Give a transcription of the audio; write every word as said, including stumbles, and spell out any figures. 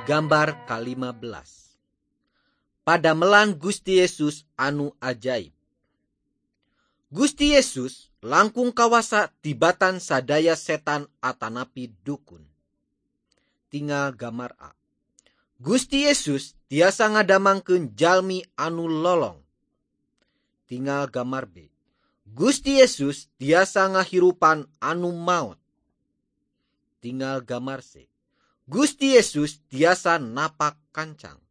Gambar kalima belas. Pada melan Gusti Yesus anu ajaib. Gusti Yesus langkung kawasa tibatan sadaya setan atanapi dukun. Tinggal gambar A. Gusti Yesus tiasa ngadamangkeun jalmi anu lolong. Tinggal gambar B. Gusti Yesus tiasa ngahirupan anu maot. Tinggal gambar C. Gusti Yesus tiasa napak kancang.